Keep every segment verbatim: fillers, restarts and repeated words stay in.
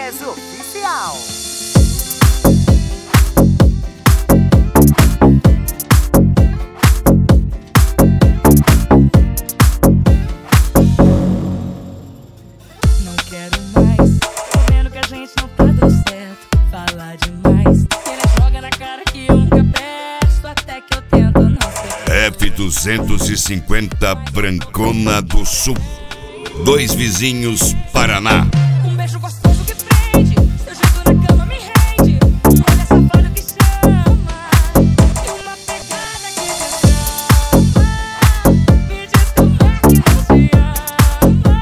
Lucas Oficial. Não quero mais, tô vendo que a gente não tá dando certo. Falar demais, ele joga na cara que eu nunca peço. Até que eu tento não ser. F duzentos e cinquenta Brancona do Sul, dois vizinhos, Paraná. Um beijo gostoso que prende, seu jeito na cama me rende. Um olhar safado que chama, e uma pegada que desgrama. Me diz como é que não te ama.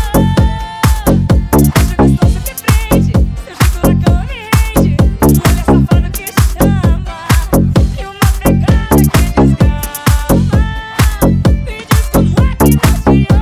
Um beijo gostoso que prende, seu jeito na cama me rende. Um olhar safado que chama, e uma pegada que desgrama. Me diz como é que não te ama.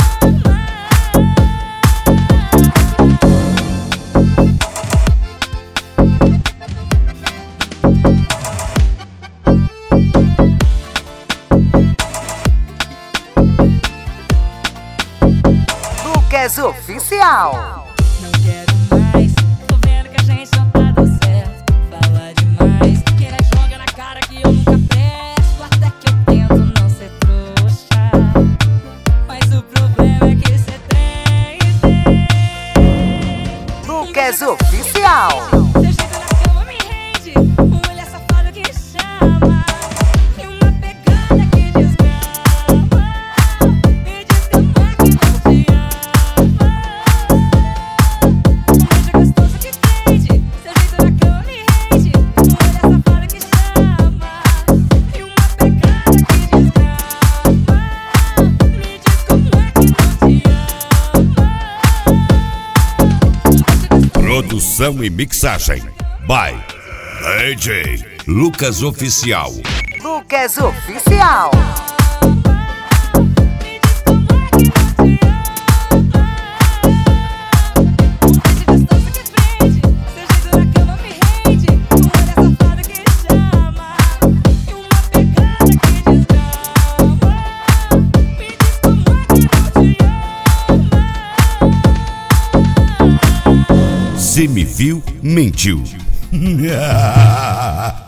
Lucas Oficial. Não quero mais, tô vendo que a gente não tá dando certo. Fala demais, querer joga na cara que eu nunca presto. Até que eu tento não ser trouxa, mas o problema é que cê tem, tem. Lucas Oficial. Seu jeito na cama me rende, um olhar safado que chama, e uma pegada que desgrama. Me diz como é que não te ama. Um beijo gostoso que prende, seu jeito na cama me rende. Um olhar safado que chama, e uma pegada que desgrama. Me diz como é que não te ama. Produção e mixagem by D J Lucas Oficial. Lucas Oficial. Me diz como é que não te ama. Um beijo gostoso que prende, seu jeito na cama me rende. Um olhar safado que chama, e uma pegada que desgrama. Me diz como é que não te ama. Se me viu, mentiu.